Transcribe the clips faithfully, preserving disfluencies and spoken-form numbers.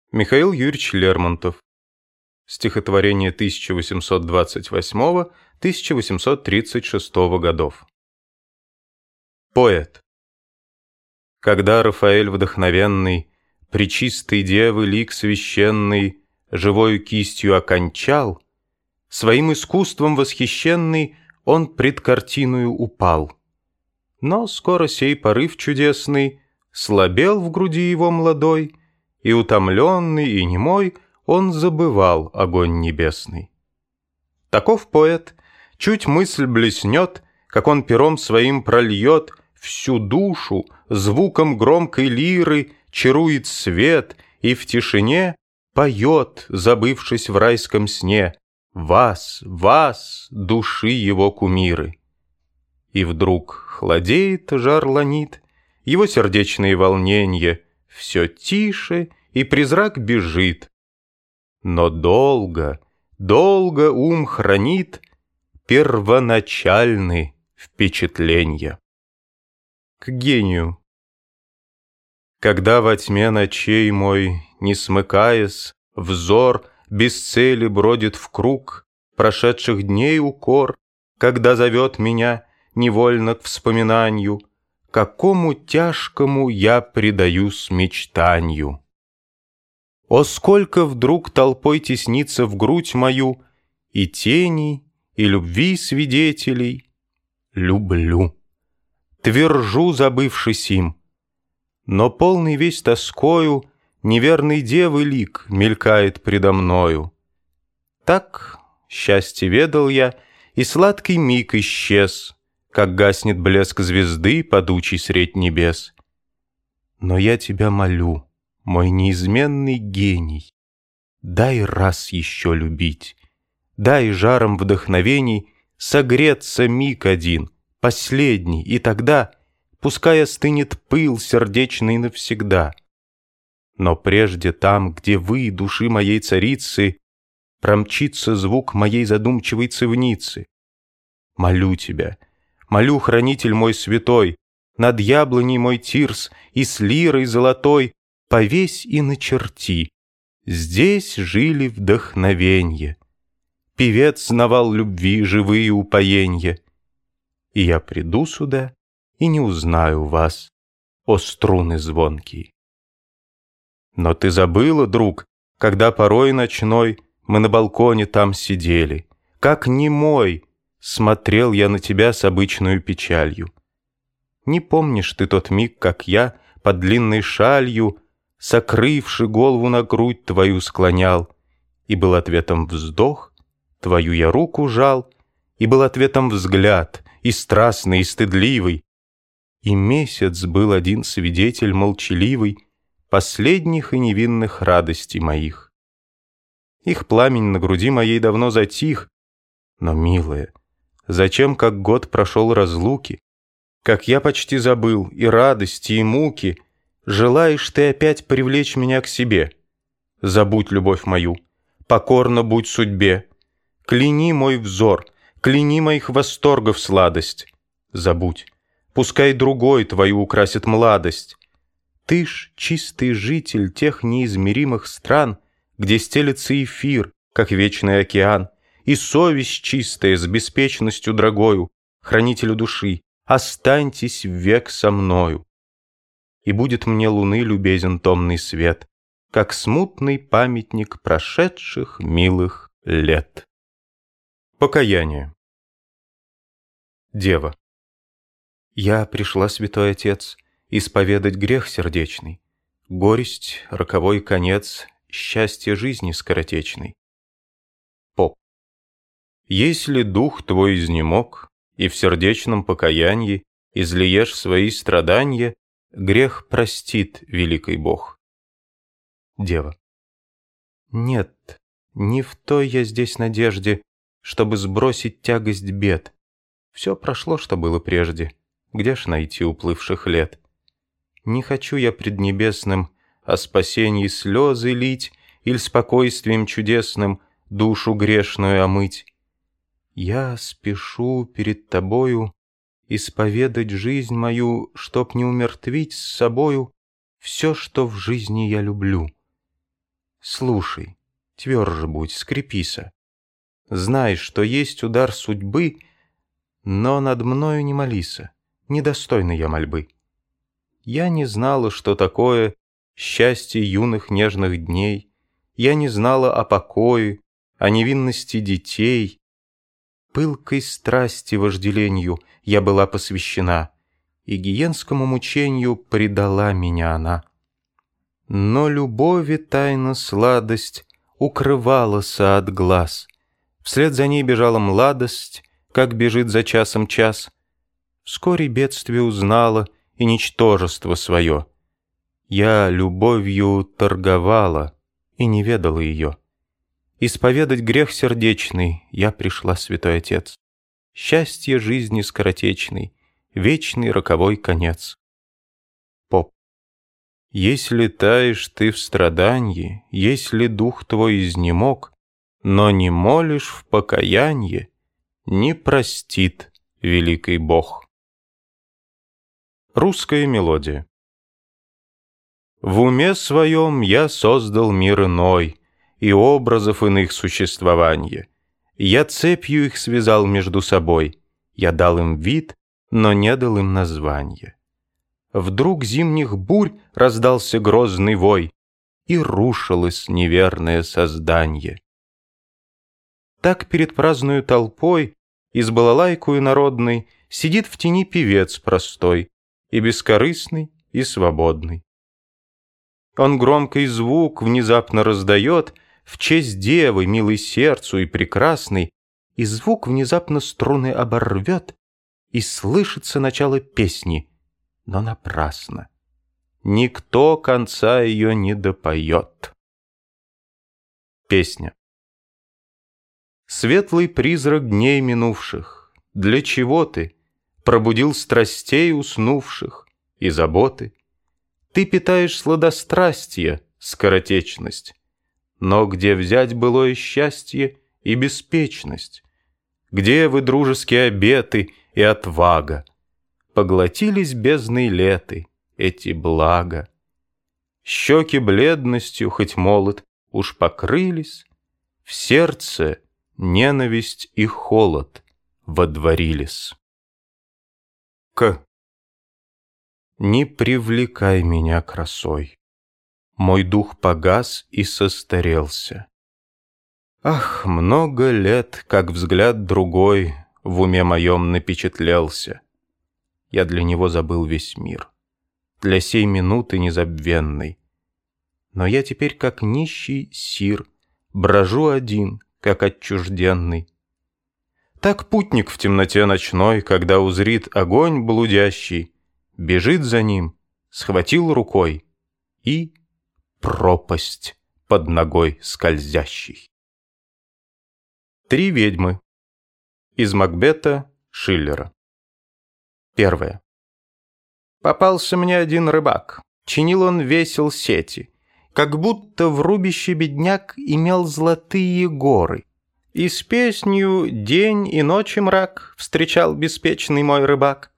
Михаил Юрьевич Лермонтов. Стихотворение тысяча восемьсот двадцать восьмого — тысяча восемьсот тридцать шестого годов. Поэт. Когда Рафаэль вдохновенный, пречистой девы лик священный, живою кистью окончал, своим искусством восхищенный он пред картиною упал. Но скоро сей порыв чудесный слабел в груди его молодой, и утомленный, и немой он забывал огонь небесный. Таков поэт, чуть мысль блеснет, как он пером своим прольет всю душу, звуком громкой лиры чарует свет и в тишине поет, забывшись в райском сне, вас, вас, души его кумиры. И вдруг хладеет жар ланит, его сердечные волнения все тише, и призрак бежит. Но долго, долго ум хранит первоначальные впечатления. К гению. Когда во тьме ночей мой, не смыкаясь, взор без цели бродит в круг прошедших дней укор, когда зовет меня невольно к вспоминанию, какому тяжкому я предаюсь мечтанию. О, сколько вдруг толпой теснится в грудь мою и теней, и любви свидетелей. Люблю, твержу, забывшись им, но полный весь тоскою неверный девы лик мелькает предо мною. Так счастье ведал я, и сладкий миг исчез, как гаснет блеск звезды, падучий средь небес. Но я тебя молю, мой неизменный гений, дай раз еще любить, дай жаром вдохновений согреться миг один, последний, и тогда пускай остынет пыл сердечный навсегда. Но прежде там, где вы, души моей царицы, промчится звук моей задумчивой цивницы. Молю тебя, молю, хранитель мой святой, над яблоней мой тирс и с лирой золотой повесь и начерти. Здесь жили вдохновенье, певец знавал любви живые упоенья. И я приду сюда и не узнаю вас, о струны звонкие. Но ты забыла, друг, когда порой ночной мы на балконе там сидели, как немой смотрел я на тебя с обычной печалью. Не помнишь ты тот миг, как я под длинной шалью, сокрывши голову на грудь твою, склонял, и был ответом вздох, твою я руку жал, и был ответом взгляд, и страстный, и стыдливый. И месяц был один свидетель молчаливый последних и невинных радостей моих. Их пламень на груди моей давно затих, но, милая, зачем, как год прошел разлуки, как я почти забыл и радости, и муки, желаешь ты опять привлечь меня к себе? Забудь любовь мою, покорно будь судьбе, кляни мой взор, кляни моих восторгов сладость. Забудь, пускай другой твою украсит младость. Ты ж чистый житель тех неизмеримых стран, где стелется эфир, как вечный океан, и совесть чистая с беспечностью дорогою, хранителю души, останьтесь век со мною. И будет мне луны любезен томный свет, как смутный памятник прошедших милых лет. Покаяние. Дева. Я пришла, святой отец, исповедать грех сердечный, горесть, роковой конец, счастье жизни скоротечной. Поп. Если дух твой изнемог, и в сердечном покаянии излиешь свои страдания, грех простит великий Бог. Дева. Нет, не в той я здесь надежде, чтобы сбросить тягость бед. Все прошло, что было прежде, где ж найти уплывших лет? Не хочу я пред небесным о спасении слезы лить или спокойствием чудесным душу грешную омыть. Я спешу перед тобою исповедать жизнь мою, чтоб не умертвить с собою все, что в жизни я люблю. Слушай, тверже будь, скрепися. Знай, что есть удар судьбы, но над мною не молися, недостойна я мольбы. Я не знала, что такое счастье юных нежных дней, я не знала о покое, о невинности детей. Пылкой страсти вожделенью я была посвящена, и гиенскому мучению предала меня она. Но любови тайна сладость укрывалася от глаз, вслед за ней бежала младость, как бежит за часом час. Вскоре бедствие узнала и ничтожество свое. Я любовью торговала и не ведала ее. Исповедать грех сердечный я пришла, святой Отец. Счастье жизни скоротечной, вечный роковой конец. Поп. Если таешь ты в страданье, если дух твой изнемог, но не молишь в покаянье, не простит великий Бог. Русская мелодия. В уме своем я создал мир иной и образов иных существования. Я цепью их связал между собой, я дал им вид, но не дал им названия. Вдруг зимних бурь раздался грозный вой, и рушилось неверное создание. Так перед праздною толпой, из балалайкою народной, сидит в тени певец простой, и бескорыстный, и свободный. Он громкий звук внезапно раздает в честь девы, милой сердцу и прекрасной, и звук внезапно струны оборвет, и слышится начало песни, но напрасно. Никто конца ее не допоет. Песня. Светлый призрак дней минувших, для чего ты пробудил страстей уснувших и заботы? Ты питаешь сладострастие, скоротечность, но где взять былое счастье и беспечность? Где вы дружеские обеты и отвага? Поглотились бездной леты эти блага. Щеки бледностью, хоть молод, уж покрылись, в сердце ненависть и холод водворились. К. Не привлекай меня красой. Мой дух погас и состарелся. Ах, много лет, как взгляд другой в уме моем напечатлелся. Я для него забыл весь мир, для сей минуты незабвенной. Но я теперь, как нищий сир, брожу один, как отчужденный. Так путник в темноте ночной, когда узрит огонь блудящий, бежит за ним, схватил рукой, и пропасть под ногой скользящей. Три ведьмы. Из Макбета Шиллера. Первое. Попался мне один рыбак. Чинил он весел сети, как будто в рубище бедняк имел золотые горы. И с песнью «День и ночи мрак» встречал беспечный мой рыбак.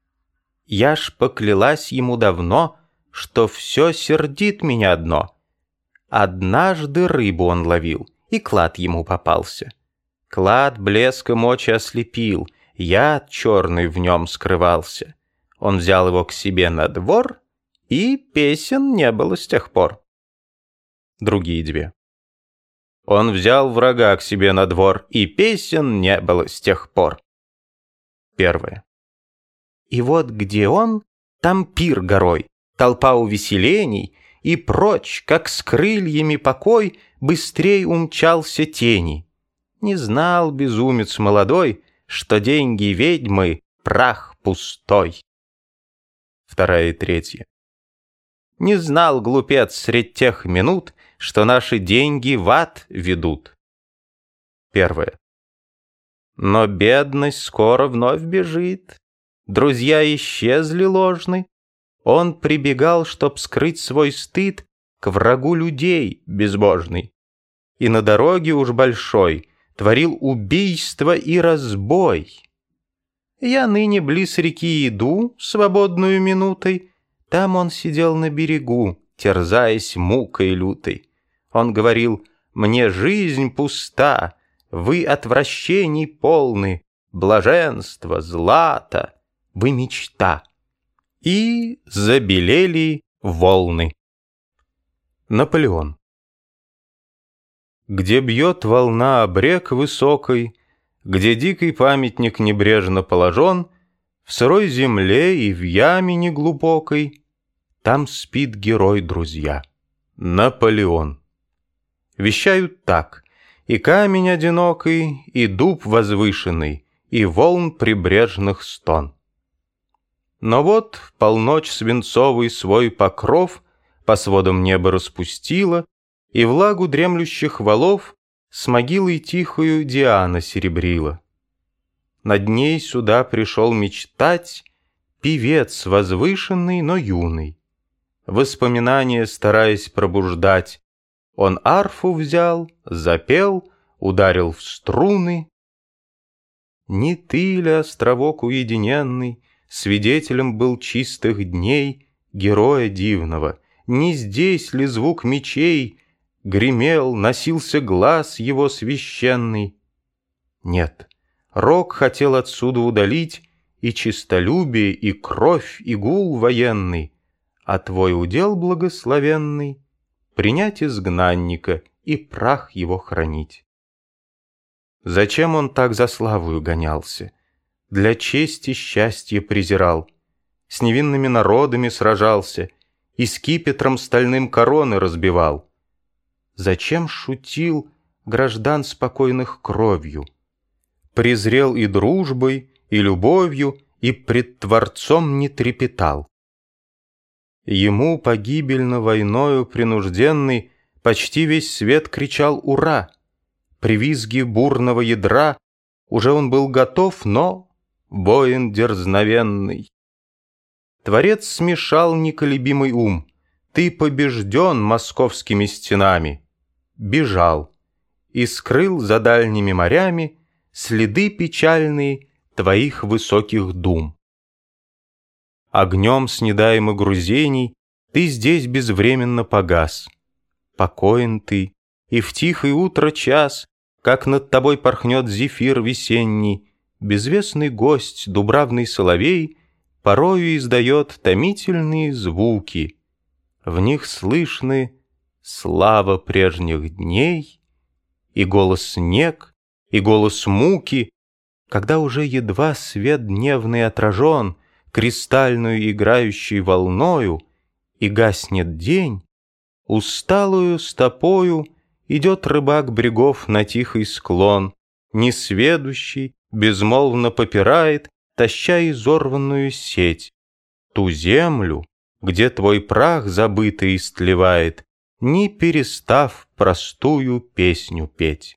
Я ж поклялась ему давно, что все сердит меня одно. Однажды рыбу он ловил, и клад ему попался. Клад блеском очи ослепил, яд черный в нем скрывался. Он взял его к себе на двор, и песен не было с тех пор. Другие две. Он взял врага к себе на двор, и песен не было с тех пор. Первое. И вот где он, там пир горой, толпа увеселений, и прочь, как с крыльями покой, быстрей умчался тени. Не знал безумец молодой, что деньги ведьмы — прах пустой. Вторая и третья. Не знал глупец средь тех минут, что наши деньги в ад ведут. Первое. Но бедность скоро вновь бежит. Друзья исчезли ложны. Он прибегал, чтоб скрыть свой стыд, к врагу людей безбожный. И на дороге уж большой творил убийство и разбой. Я ныне близ реки иду, свободную минутой. Там он сидел на берегу, терзаясь мукой лютой. Он говорил: «Мне жизнь пуста, вы отвращений полны, блаженство, злато, вы мечта». И забелели волны. Наполеон. Где бьет волна о брег высокой, где дикий памятник небрежно положен, в сырой земле и в яме неглубокой, там спит герой, друзья, Наполеон. Вещают так: и камень одинокий, и дуб возвышенный, и волн прибрежных стон. Но вот полночь свинцовый свой покров по сводам неба распустила, и влагу дремлющих валов с могилой тихою Диана серебрила. Над ней сюда пришел мечтать певец возвышенный, но юный. Воспоминания стараясь пробуждать, он арфу взял, запел, ударил в струны. Не ты ли, островок уединенный, свидетелем был чистых дней героя дивного? Не здесь ли звук мечей гремел, носился глаз его священный? Нет, рок хотел отсюда удалить и честолюбие, и кровь, и гул военный, а твой удел благословенный — принять изгнанника и прах его хранить. Зачем он так за славою гонялся? Для чести счастье презирал, с невинными народами сражался и скипетром стальным короны разбивал. Зачем шутил граждан спокойных кровью? Презрел и дружбой, и любовью, и пред Творцом не трепетал. Ему погибельно войною принужденный почти весь свет кричал «Ура!». При визге бурного ядра уже он был готов, но воин дерзновенный. Творец смешал неколебимый ум. Ты побежден московскими стенами. Бежал и скрыл за дальними морями следы печальные твоих высоких дум. Огнем снедаемых грузений ты здесь безвременно погас. Покоен ты, и в тихое утро час, как над тобой порхнет зефир весенний, безвестный гость, дубравный соловей, порою издает томительные звуки. В них слышны слава прежних дней, и голос снег, и голос муки, когда уже едва свет дневный отражен кристальную играющей волною, и гаснет день, усталую стопою идет рыбак брегов на тихий склон, несведущий, безмолвно попирает, таща изорванную сеть, ту землю, где твой прах забытый истлевает, не перестав простую песню петь.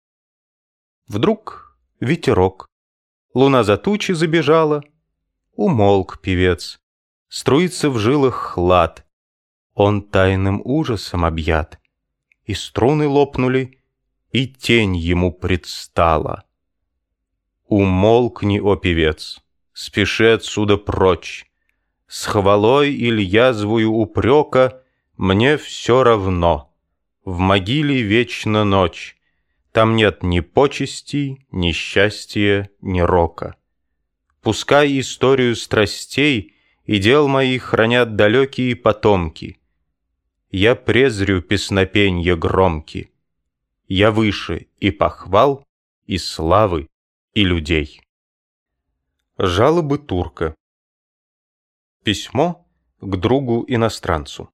Вдруг ветерок, луна за тучи забежала, умолк певец, струится в жилах хлад, он тайным ужасом объят, и струны лопнули, и тень ему предстала. Умолкни, о певец, спеши отсюда прочь. С хвалой или язвою упрека мне все равно. В могиле вечна ночь. Там нет ни почестей, ни счастья, ни рока. Пускай историю страстей и дел моих хранят далекие потомки. Я презрю песнопенья громки. Я выше и похвал, и славы, и людей. Жалобы турка. Письмо к другу-иностранцу.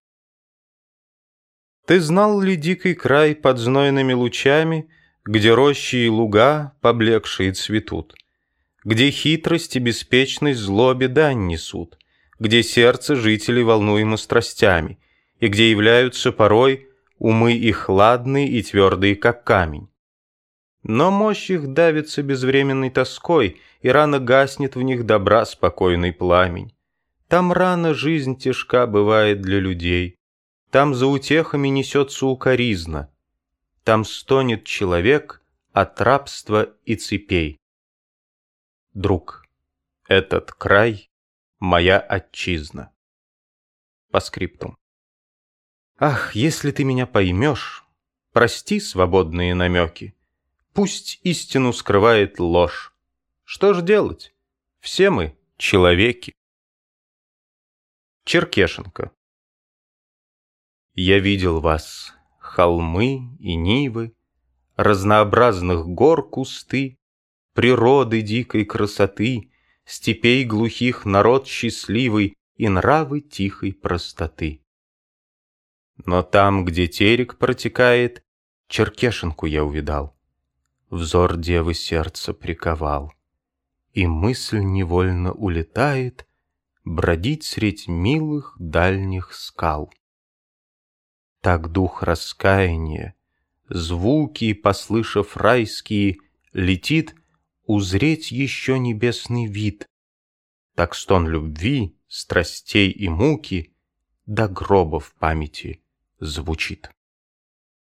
Ты знал ли дикий край под знойными лучами, где рощи и луга поблекшие цветут, где хитрость и беспечность злобе дань несут, где сердце жителей волнуемо страстями, и где являются порой умы их хладные и твердые, как камень. Но мощь их давится безвременной тоской, и рано гаснет в них добра спокойный пламень. Там рано жизнь тяжка бывает для людей, там за утехами несется укоризна, там стонет человек от рабства и цепей. Друг, этот край — моя отчизна. По скриптум. Ах, если ты меня поймешь, прости свободные намеки. Пусть истину скрывает ложь. Что ж делать? Все мы человеки. Черкешенко. Я видел вас, холмы и нивы, разнообразных гор кусты, природы дикой красоты, степей глухих народ счастливый и нравы тихой простоты. Но там, где терек протекает, Черкешенку я увидал. Взор девы сердце приковал, и мысль невольно улетает бродить средь милых дальних скал. Так дух раскаяния, звуки, послышав райские, летит узреть еще небесный вид. Так стон любви, страстей и муки до гроба в памяти звучит.